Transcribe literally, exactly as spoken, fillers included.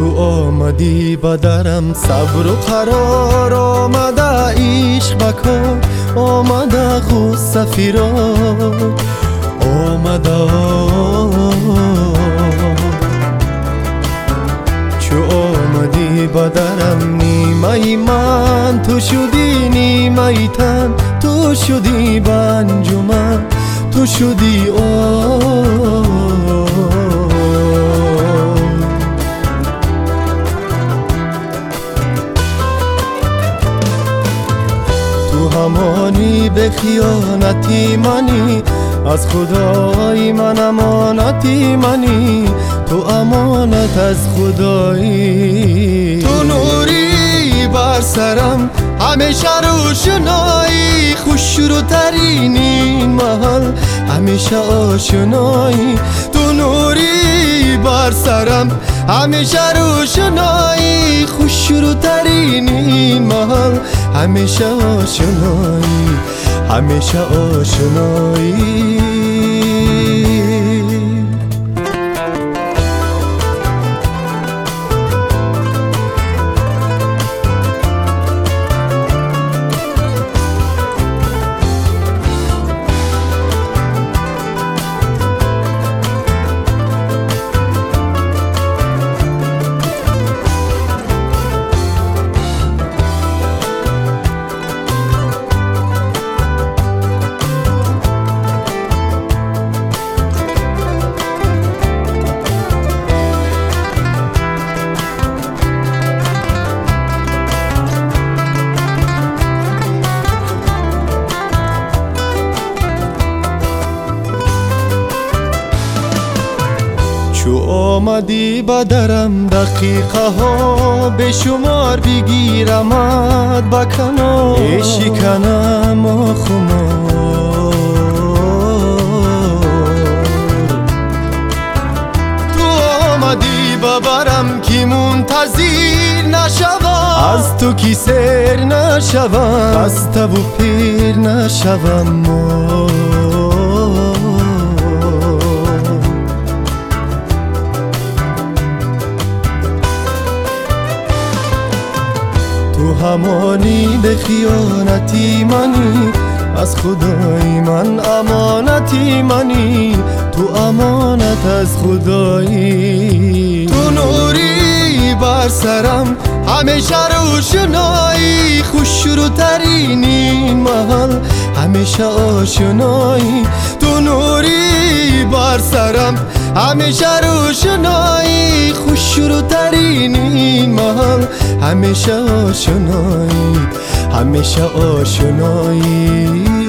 تو آمدی با درم صبر و قرار آمده عشق بکار آمده غصه فراق آمده چو آمدی با درم نیمه من تو شدی نیمه تن تو شدی به انجمن تو شدی آه تو همانی به خیانتی منی از خدای من امانتی منی تو امانت از خدایی تو نوری بر سرم همیشه روشنایی خوش رو ترین این محل همیشه آشنایی تو نوری بر سرم همیشه روشنایی خوش رو ترین این محل همیشه آشنایی همیشه آشنایی چو آمدی با درم دقیقه ها به شمار بگیرمت با کنار شکنم و خمار تو آمدی با برم که منتظر نشوم از تو کی سر نشوم خسته و پیر نشوم تو همانی به خیانتی منی از خدای من امانتی منی تو امانت از خدایی تو نوری بر سرم همیشه روشنایی خوش رو ترین این محل همیشه آشنایی تو نوری بر سرم همیشه روشنایی خوش رو ترین این محل همیشه آشنایی همیشه آشنایی